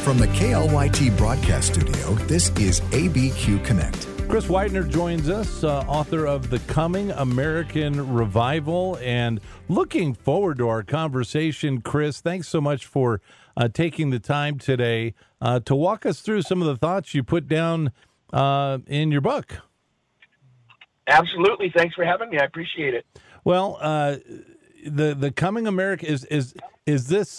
From the KLYT broadcast studio, this is ABQ Connect. Chris Widener joins us, author of The Coming American Revival, and looking forward to our conversation. Chris, thanks so much for taking the time today to walk us through some of the thoughts you put down in your book. Absolutely. Thanks for having me. I appreciate it. Well, the Coming America, is this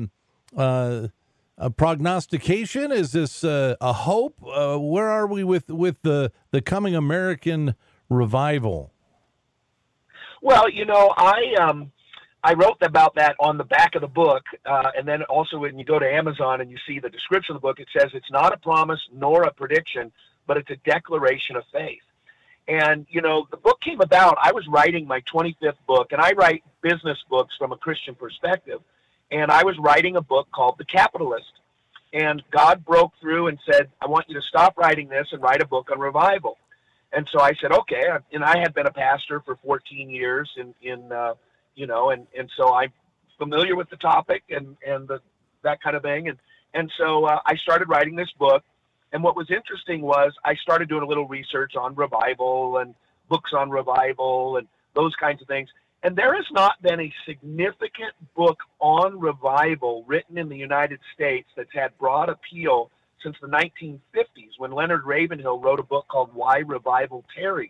a prognostication? Is this a hope? Where are we with the Coming American Revival? Well, I wrote about that on the back of the book, and then also when you go to Amazon and you see the description of the book, it says it's not a promise nor a prediction, but it's a declaration of faith. And, the book came about, I was writing my 25th book, and I write business books from a Christian perspective. And I was writing a book called The Capitalist. And God broke through and said, I want you to stop writing this and write a book on revival. And so I said, okay. And I had been a pastor for 14 years and so I'm familiar with the topic and that kind of thing. And so I started writing this book. And what was interesting was I started doing a little research on revival and books on revival and those kinds of things. And there has not been a significant book on revival written in the United States that's had broad appeal since the 1950s, when Leonard Ravenhill wrote a book called Why Revival Tarries.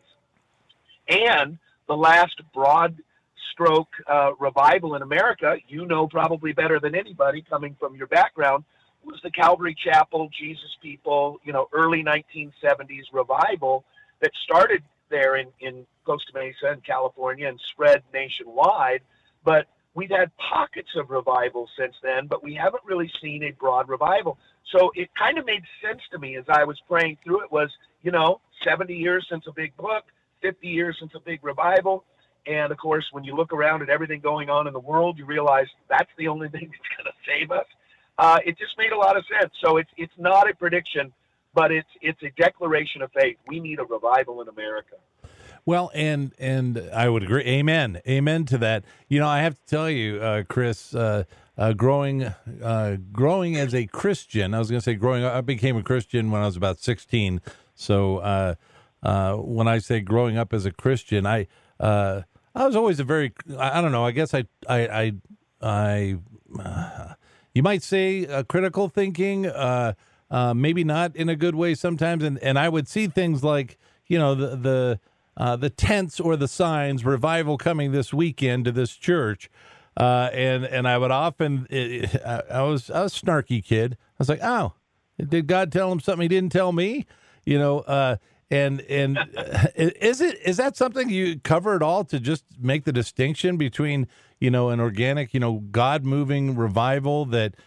And the last broad stroke revival in America, probably better than anybody coming from your background, was the Calvary Chapel, Jesus People, early 1970s revival that started there in Costa Mesa in California and spread nationwide. But we've had pockets of revival since then, but we haven't really seen a broad revival. So it kind of made sense to me as I was praying through it was, 70 years since a big book, 50 years since a big revival. And of course, when you look around at everything going on in the world, you realize that's the only thing that's going to save us. It just made a lot of sense. So it's not a prediction, but it's a declaration of faith. We need a revival in America. Well, and I would agree. Amen to that. I have to tell you, Chris, growing as a Christian, I was going to say growing up, I became a Christian when I was about 16. So when I say growing up as a Christian, I was always I don't know, I guess I you might say critical thinking, maybe not in a good way sometimes. And I would see things like, the tents or the signs, revival coming this weekend to this church. And I would often, I was a snarky kid. I was like, oh, did God tell him something he didn't tell me? And is that something you cover at all, to just make the distinction between, an organic, God moving revival that,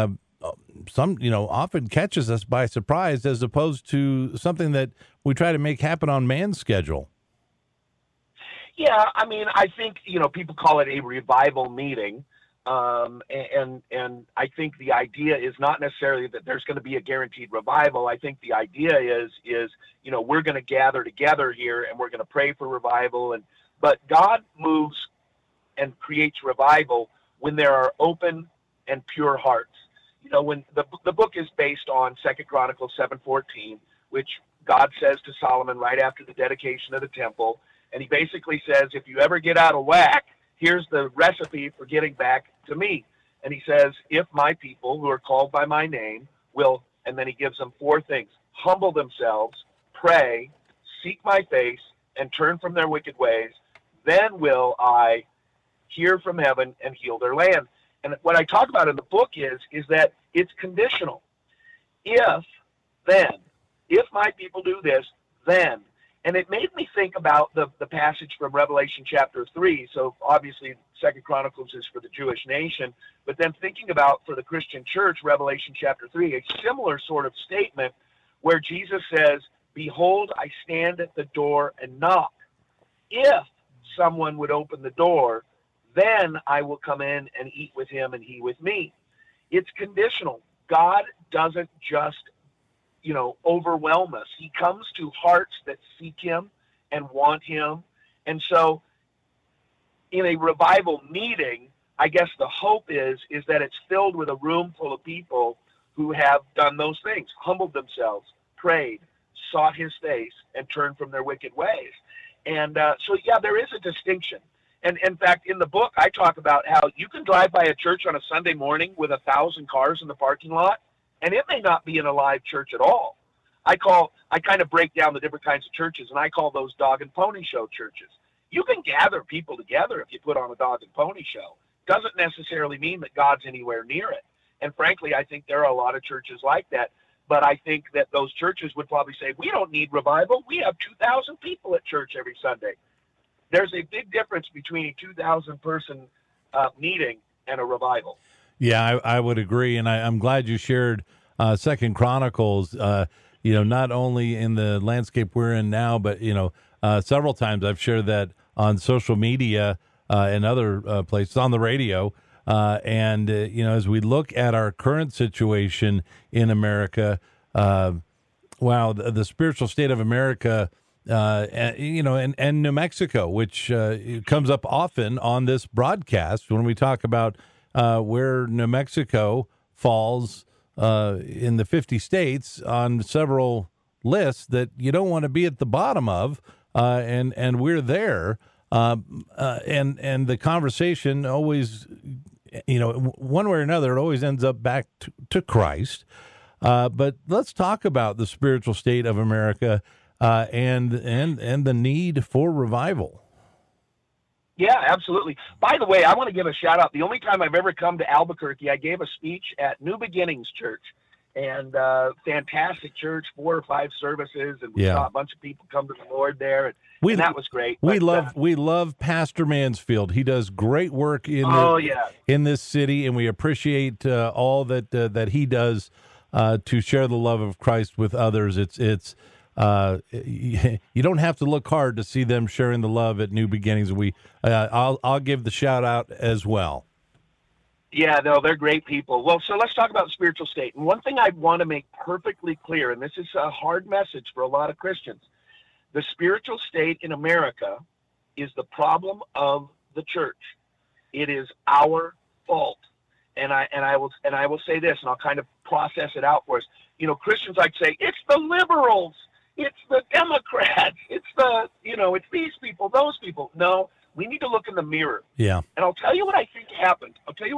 often catches us by surprise, as opposed to something that we try to make happen on man's schedule? Yeah, I think, people call it a revival meeting. And I think the idea is not necessarily that there's going to be a guaranteed revival. I think the idea is we're going to gather together here and we're going to pray for revival. But God moves and creates revival when there are open and pure hearts. When the book is based on 2 Chronicles 7:14, which God says to Solomon right after the dedication of the temple. And he basically says, if you ever get out of whack, here's the recipe for getting back to me. And he says, if my people who are called by my name will, and then he gives them 4 things: humble themselves, pray, seek my face, and turn from their wicked ways, then will I hear from heaven and heal their land. And what I talk about in the book is that it's conditional. If my people do this, then. And it made me think about the passage from Revelation chapter 3. So obviously 2 Chronicles is for the Jewish nation, but then thinking about for the Christian church, Revelation chapter 3, a similar sort of statement where Jesus says, behold, I stand at the door and knock. If someone would open the door, then I will come in and eat with him and he with me. It's conditional. God doesn't just overwhelm us. He comes to hearts that seek him and want him. And so in a revival meeting, I guess the hope is that it's filled with a room full of people who have done those things, humbled themselves, prayed, sought his face, and turned from their wicked ways. And so, yeah, there is a distinction. And in fact, in the book, I talk about how you can drive by a church on a Sunday morning with 1,000 cars in the parking lot, and it may not be an alive church at all. I kind of break down the different kinds of churches, and I call those dog and pony show churches. You can gather people together if you put on a dog and pony show. Doesn't necessarily mean that God's anywhere near it. And frankly, I think there are a lot of churches like that. But I think that those churches would probably say, we don't need revival. We have 2,000 people at church every Sunday. There's a big difference between a 2,000-person meeting and a revival. Yeah, I would agree, and I'm glad you shared Second Chronicles. Not only in the landscape we're in now, but several times I've shared that on social media and other places on the radio. As we look at our current situation in America, the spiritual state of America. And New Mexico, which comes up often on this broadcast when we talk about where New Mexico falls in the 50 states on several lists that you don't want to be at the bottom of, and we're there. And the conversation always, one way or another, it always ends up back to Christ. But let's talk about the spiritual state of America. And the need for revival. Yeah, absolutely. By the way, I want to give a shout out. The only time I've ever come to Albuquerque, I gave a speech at New Beginnings Church, and fantastic church, 4 or 5 services, and we saw a bunch of people come to the Lord there, and that was great. We love Pastor Mansfield. He does great work in this city, and we appreciate all that he does to share the love of Christ with others. You don't have to look hard to see them sharing the love at New Beginnings. I'll give the shout out as well. Yeah, no, they're great people. Well, so let's talk about the spiritual state. And one thing I want to make perfectly clear, and this is a hard message for a lot of Christians, the spiritual state in America is the problem of the church. It is our fault. And I will say this, and I'll kind of process it out for us. Christians like say, it's the liberals. It's the Democrats. It's it's these people, those people. No, we need to look in the mirror. Yeah. And I'll tell you what I think happened.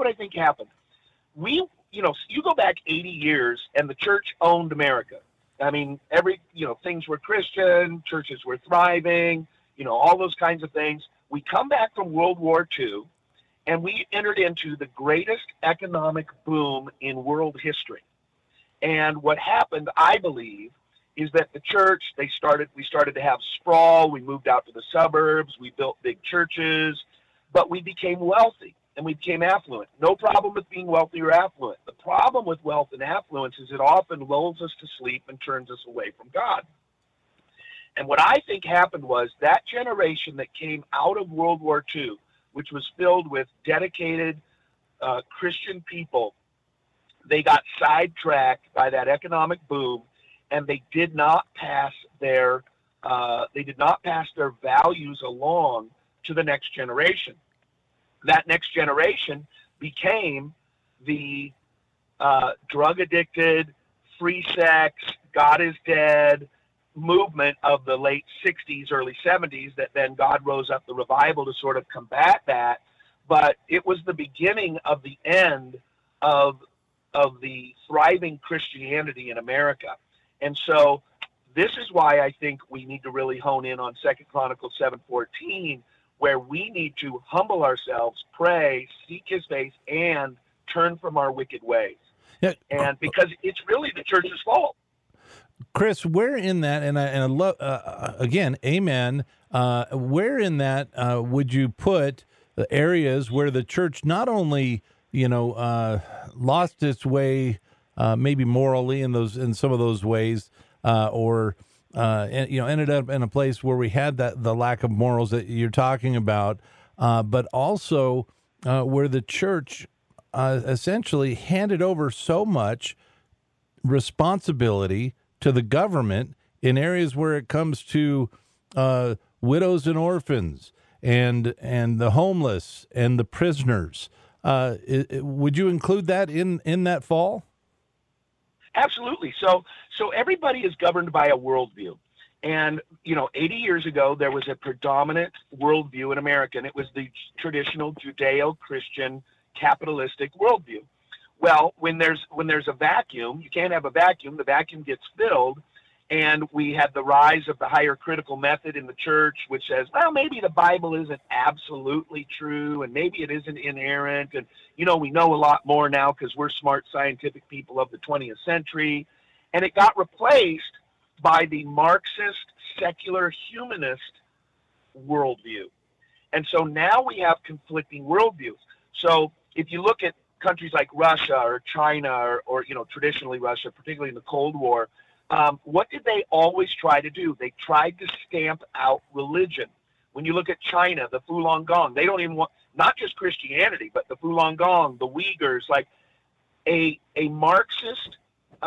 You go back 80 years and the church owned America. I mean, things were Christian, churches were thriving, all those kinds of things. We come back from World War II and we entered into the greatest economic boom in world history. And what happened, I believe, is that the church, we started to have sprawl. We moved out to the suburbs. We built big churches, but we became wealthy and we became affluent. No problem with being wealthy or affluent. The problem with wealth and affluence is it often lulls us to sleep and turns us away from God. And what I think happened was that generation that came out of World War II, which was filled with dedicated Christian people, they got sidetracked by that economic boom, and they did not pass their values along to the next generation. That next generation became the drug addicted, free sex, God is dead movement of the late 60s, early 70s, that then God rose up the revival to sort of combat that. But it was the beginning of the end of the thriving Christianity in America. And so this is why I think we need to really hone in on 2 Chronicles 7:14, where we need to humble ourselves, pray, seek his face, and turn from our wicked ways. Yeah. And because it's really the church's fault. Chris, where in that, and I love, again, amen, where in that would you put the areas where the church not only, lost its way, maybe morally in some of those ways, or ended up in a place where we had the lack of morals that you're talking about, but also where the church essentially handed over so much responsibility to the government in areas where it comes to widows and orphans and the homeless and the prisoners. Would you include that in that fall? Absolutely. So everybody is governed by a worldview. And, 80 years ago, there was a predominant worldview in America, and it was the traditional Judeo-Christian capitalistic worldview. Well, when there's a vacuum, you can't have a vacuum. The vacuum gets filled, and we had the rise of the higher critical method in the church, which says, well, maybe the Bible isn't absolutely true, and maybe it isn't inerrant. And, we know a lot more now because we're smart scientific people of the 20th century. And it got replaced by the Marxist, secular, humanist worldview. And so now we have conflicting worldviews. So if you look at countries like Russia or China or traditionally Russia, particularly in the Cold War, what did they always try to do? They tried to stamp out religion. When you look at China, the Falun Gong, they don't even want, not just Christianity, but the Falun Gong, the Uyghurs, like a Marxist,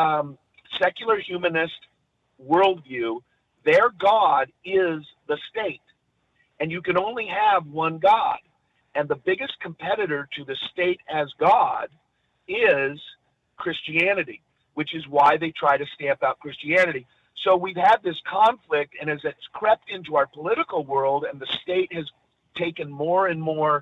secular humanist worldview. Their God is the state, and you can only have one God. And the biggest competitor to the state as God is Christianity, which is why they try to stamp out Christianity. So we've had this conflict, and as it's crept into our political world and the state has taken more and more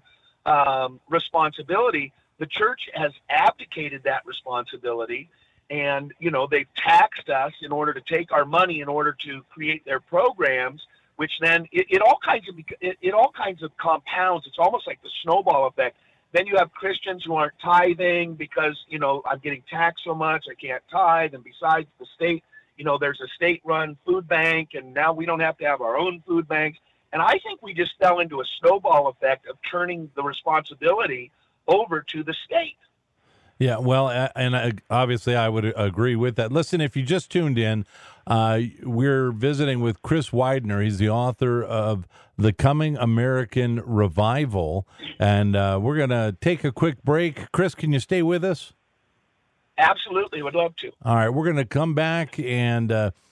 responsibility, the church has abdicated that responsibility. And, they've taxed us in order to take our money in order to create their programs, which then it all kinds of compounds. It's almost like the snowball effect. Then you have Christians who aren't tithing because, I'm getting taxed so much, I can't tithe. And besides the state, there's a state-run food bank, and now we don't have to have our own food banks. And I think we just fell into a snowball effect of turning the responsibility over to the state. Yeah, well, and obviously I would agree with that. Listen, if you just tuned in, we're visiting with Chris Widener. He's the author of The Coming American Revival, and we're going to take a quick break. Chris, can you stay with us? Absolutely, would love to. All right, we're going to come back and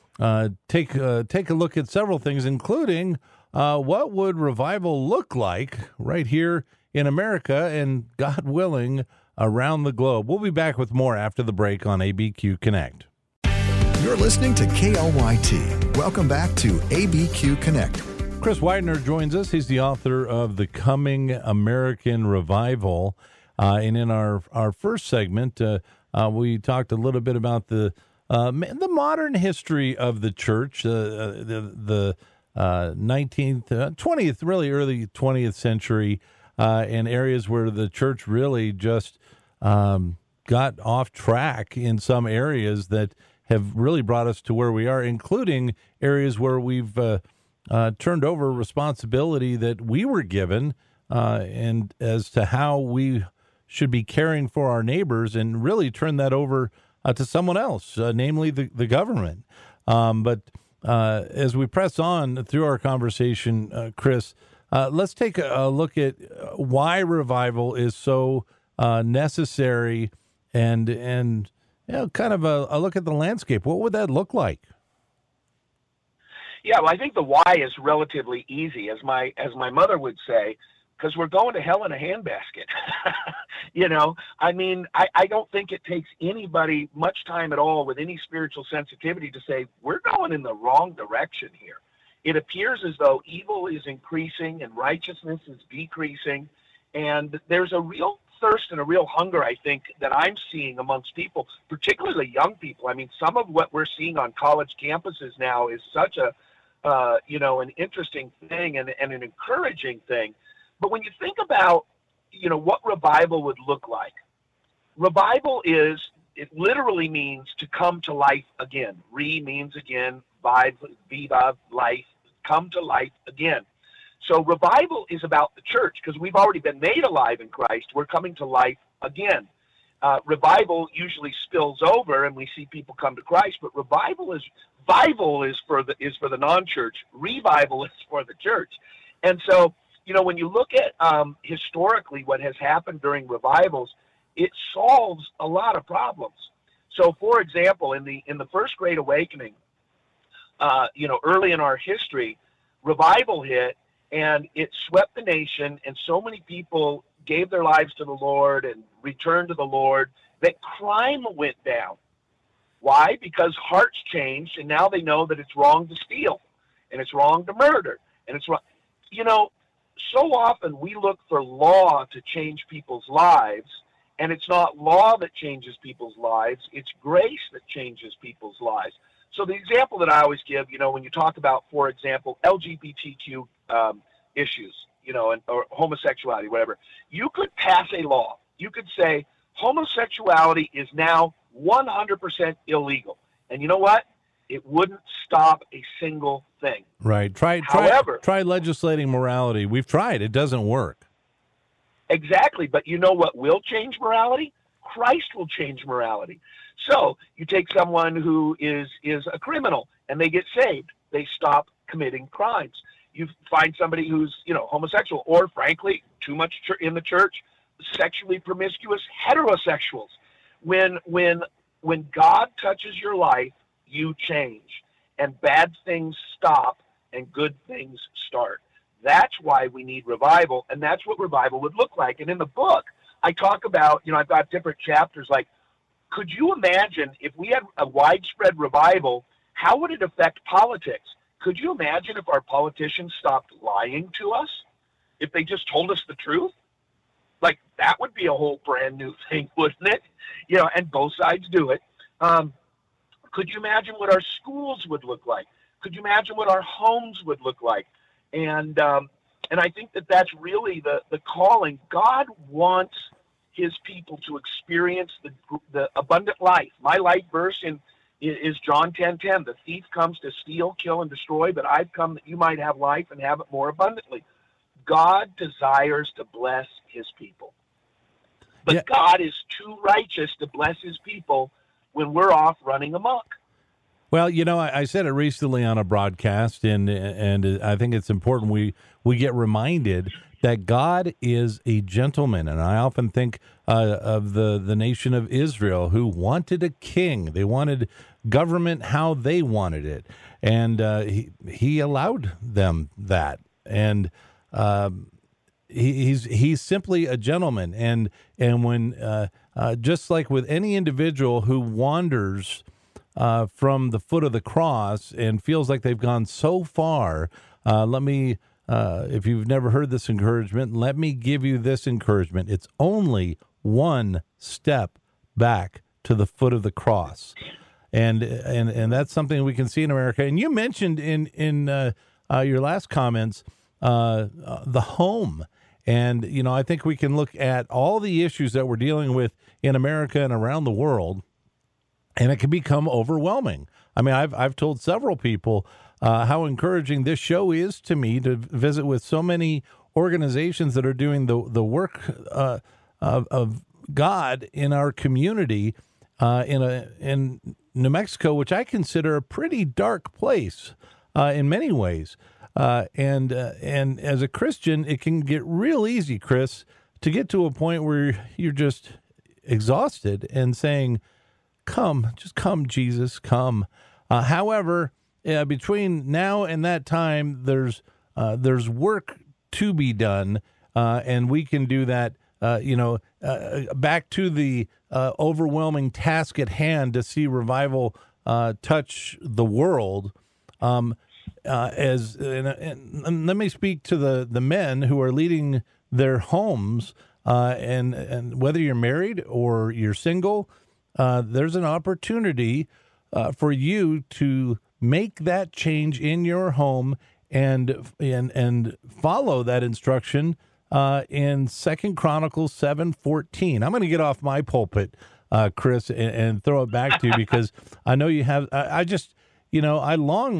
take a look at several things, including what would revival look like right here in America and, God willing, around the globe. We'll be back with more after the break on ABQ Connect. You're listening to KLYT. Welcome back to ABQ Connect. Chris Widener joins us. He's the author of The Coming American Revival. And in our first segment, we talked a little bit about the modern history of the church, the 19th, 20th, really early 20th century, and areas where the church really just got off track in some areas that have really brought us to where we are, including areas where we've turned over responsibility that we were given and as to how we should be caring for our neighbors, and really turn that over to someone else, namely the government. But as we press on through our conversation, Chris, let's take a look at why revival is so necessary, and kind of a look at the landscape. What would that look like? Yeah, well, I think the why is relatively easy, as my mother would say, because we're going to hell in a handbasket. I don't think it takes anybody much time at all with any spiritual sensitivity to say we're going in the wrong direction here. It appears as though evil is increasing and righteousness is decreasing, and there's a real thirst and a real hunger, I think, that I'm seeing amongst people, particularly young people. I mean, some of what we're seeing on college campuses now is such an interesting thing and an encouraging thing. But when you think about, what revival would look like, revival it literally means to come to life again. Re means again, viva, life, come to life again. So revival is about the church, because we've already been made alive in Christ. We're coming to life again. Revival usually spills over and we see people come to Christ, but revival is for the non-church. Revival is for the church. And so, when you look at historically what has happened during revivals, it solves a lot of problems. So, for example, in the First Great Awakening, early in our history, revival hit and it swept the nation, and so many people gave their lives to the Lord and returned to the Lord that crime went down. Why? Because hearts changed, and now they know that it's wrong to steal, and it's wrong to murder, and it's wrong. You know, so often we look for law to change people's lives, and it's not law that changes people's lives, it's grace that changes people's lives. So the example that I always give, you know, when you talk about, for example, LGBTQ issues, you know, or homosexuality, whatever, you could pass a law. You could say homosexuality is now 100% illegal. And you know what? It wouldn't stop a single thing. Right. However, try legislating morality. We've tried. It doesn't work. Exactly. But you know what will change morality? Christ will change morality. So you take someone who is a criminal and they get saved. They stop committing crimes. You find somebody who's, you know, homosexual or, frankly, too much in the church, sexually promiscuous heterosexuals. When God touches your life, you change, and bad things stop and good things start. That's why we need revival, and that's what revival would look like. And in the book, I talk about, you know, I've got different chapters like, could you imagine if we had a widespread revival, how would it affect politics? Could you imagine if our politicians stopped lying to us? If they just told us the truth? Like, that would be a whole brand new thing, wouldn't it? You know, and both sides do it. Could you imagine what our schools would look like? Could you imagine what our homes would look like? And I think that that's really the calling. God wants his people to experience the abundant life. My life verse is John 10:10. The thief comes to steal, kill, and destroy, but I've come that you might have life and have it more abundantly. God desires to bless his people. But God is too righteous to bless his people when we're off running amok. Well, you know, I said it recently on a broadcast, and I think it's important we get reminded that God is a gentleman. And I often think of the nation of Israel, who wanted a king. They wanted government how they wanted it. And he allowed them that. And he's simply a gentleman. And when just like with any individual who wanders from the foot of the cross and feels like they've gone so far, if you've never heard this encouragement, let me give you this encouragement. It's only one step back to the foot of the cross. And that's something we can see in America. And you mentioned in your last comments the home. And, you know, I think we can look at all the issues that we're dealing with in America and around the world, and it can become overwhelming. I mean, I've told several people how encouraging this show is to me to visit with so many organizations that are doing the work of God in our community in New Mexico, which I consider a pretty dark place in many ways. And as a Christian, it can get real easy, Chris, to get to a point where you're just exhausted and saying, "Come, just come, Jesus, come." However, between now and that time, there's work to be done, and we can do that. Back to the overwhelming task at hand to see revival touch the world. And let me speak to the men who are leading their homes, and whether you're married or you're single, there's an opportunity for you to make that change in your home and follow that instruction in 2 Chronicles 7:14. I'm going to get off my pulpit, Chris, and throw it back to you because I know you have. I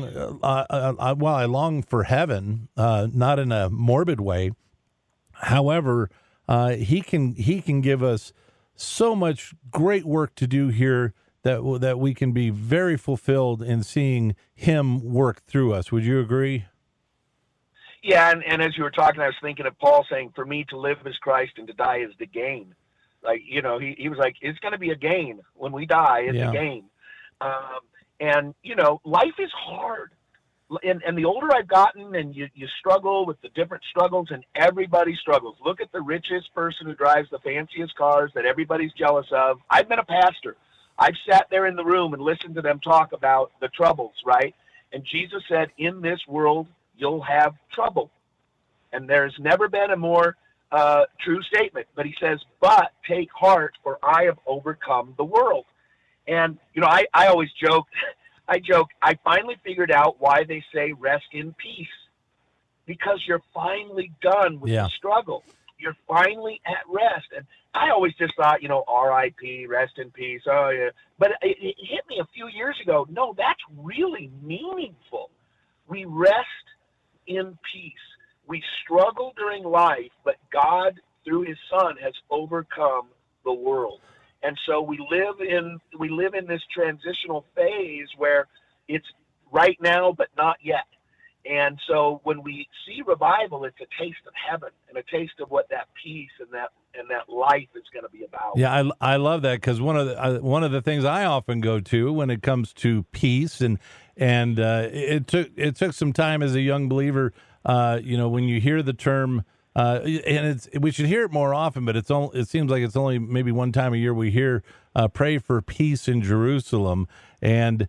long for heaven, not in a morbid way. However, he can give us so much great work to do here that we can be very fulfilled in seeing him work through us. Would you agree? Yeah, and as you were talking, I was thinking of Paul saying, "For me to live is Christ and to die is the gain." Like, you know, he was like, it's going to be a gain. When we die, it's a gain. And, you know, life is hard. And the older I've gotten, and you struggle with the different struggles, and everybody struggles. Look at the richest person who drives the fanciest cars that everybody's jealous of. I've been a pastor. I've sat there in the room and listened to them talk about the troubles, right? And Jesus said, in this world, you'll have trouble. And there's never been a more true statement. But he says, but take heart, for I have overcome the world. And, I always joke, I finally figured out why they say rest in peace. Because you're finally done with the struggle. You're finally at rest. And I always just thought, R.I.P., rest in peace. Oh, yeah. But it hit me a few years ago. No, that's really meaningful. We rest in peace. We struggle during life, but God, through his Son, has overcome the world. And so we live in this transitional phase where it's right now, but not yet. And so when we see revival, it's a taste of heaven and a taste of what that peace and that life is going to be about. Yeah, I love that, because one of the things I often go to when it comes to peace, and it took some time as a young believer. When you hear the term, and we should hear it more often, but it seems like it's only maybe one time a year we hear pray for peace in Jerusalem, and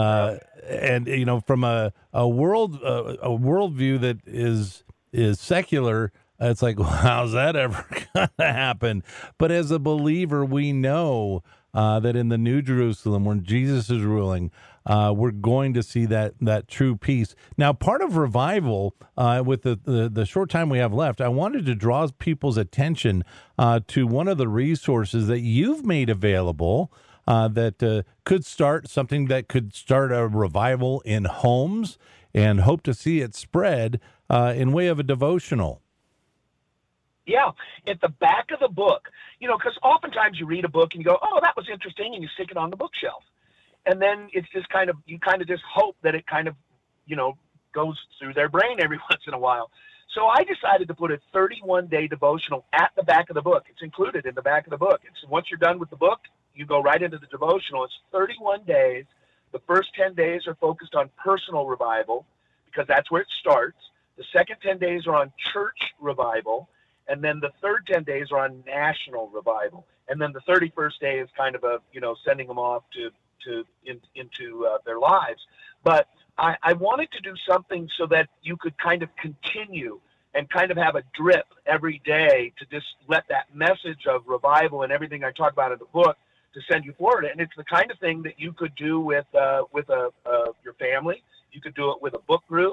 from a worldview that is secular, it's like, well, how's that ever gonna happen? But as a believer, we know that in the New Jerusalem, when Jesus is ruling, we're going to see that true peace. Now, part of revival, with the short time we have left, I wanted to draw people's attention to one of the resources that you've made available that could start a revival in homes, and hope to see it spread in way of a devotional. Yeah, at the back of the book, because oftentimes you read a book and you go, oh, that was interesting, and you stick it on the bookshelf. And then it's just you just hope that it goes through their brain every once in a while. So I decided to put a 31-day devotional at the back of the book. It's included in the back of the book. Once you're done with the book, you go right into the devotional. It's 31 days. The first 10 days are focused on personal revival, because that's where it starts. The second 10 days are on church revival. And then the third 10 days are on national revival. And then the 31st day is kind of sending them off into their lives. But I wanted to do something so that you could kind of continue and kind of have a drip every day to just let that message of revival and everything I talk about in the book to send you forward. And it's the kind of thing that you could do with your family. You could do it with a book group.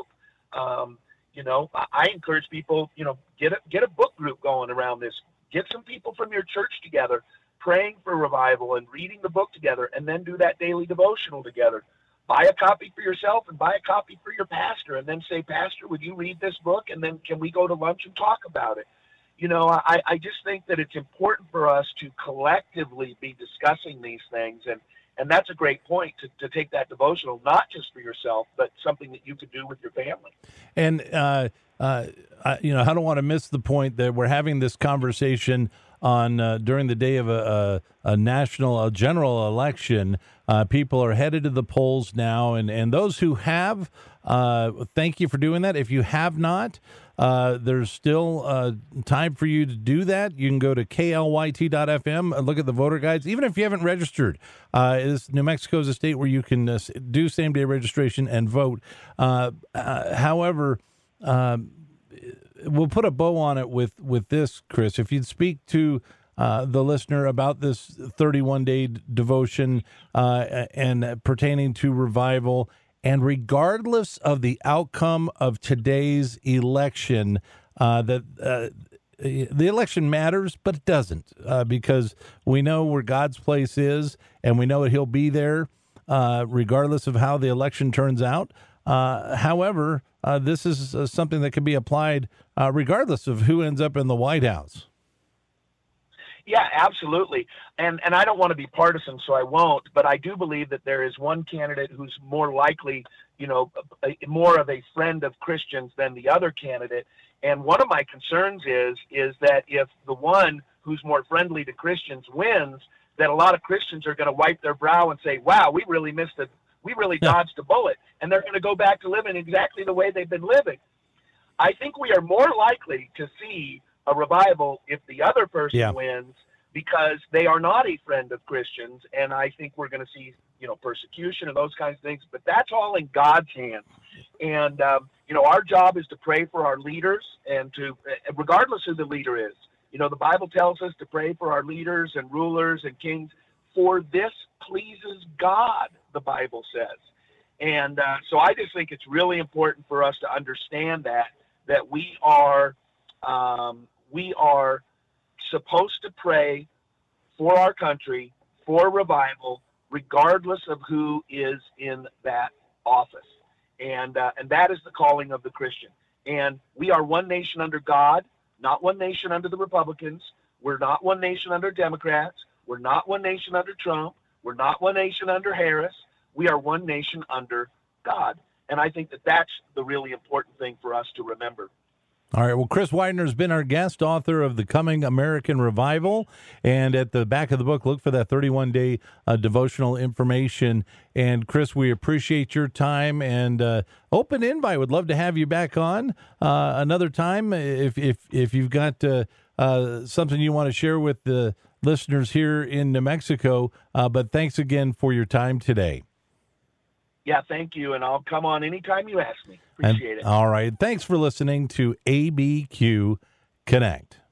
I encourage people, get a book group going around this. Get some people from your church together, praying for revival and reading the book together, and then do that daily devotional together. Buy a copy for yourself and buy a copy for your pastor, and then say, Pastor, would you read this book? And then can we go to lunch and talk about it? I just think that it's important for us to collectively be discussing these things. And that's a great point, to take that devotional, not just for yourself, but something that you could do with your family. And, I don't want to miss the point that we're having this conversation on during the day of a general election. People are headed to the polls now, and those who have, thank you for doing that. If you have not, there's still time for you to do that. You can go to KLYT.FM and look at the voter guides, even if you haven't registered. New Mexico is a state where you can do same-day registration and vote. However, we'll put a bow on it with this, Chris. If you'd speak to the listener about this 31-day devotion and pertaining to revival, and regardless of the outcome of today's election, the election matters, but it doesn't, because we know where God's place is, and we know that he'll be there regardless of how the election turns out. However, this is something that can be applied regardless of who ends up in the White House. Yeah, absolutely. And I don't want to be partisan, so I won't, but I do believe that there is one candidate who's more likely, more of a friend of Christians than the other candidate. And one of my concerns is that if the one who's more friendly to Christians wins, that a lot of Christians are going to wipe their brow and say, wow, we really dodged a bullet. And they're going to go back to living exactly the way they've been living. I think we are more likely to see a revival if the other person wins because they are not a friend of Christians, and I think we're going to see, persecution and those kinds of things. But that's all in God's hands. And our job is to pray for our leaders, and regardless who the leader is. The Bible tells us to pray for our leaders and rulers and kings, for this pleases God, the Bible says. And so I just think it's really important for us to understand that we are supposed to pray for our country, for revival, regardless of who is in that office. And that is the calling of the Christian. And we are one nation under God, not one nation under the Republicans. We're not one nation under Democrats. We're not one nation under Trump. We're not one nation under Harris. We are one nation under God. And I think that that's the really important thing for us to remember. All right. Well, Chris Widener has been our guest, author of The Coming American Revival. And at the back of the book, look for that 31-day devotional information. And Chris, we appreciate your time and open invite. Would love to have you back on another time if you've got something you want to share with the listeners here in New Mexico. But thanks again for your time today. Yeah, thank you, and I'll come on anytime you ask me. Appreciate it. All right. Thanks for listening to ABQ Connect.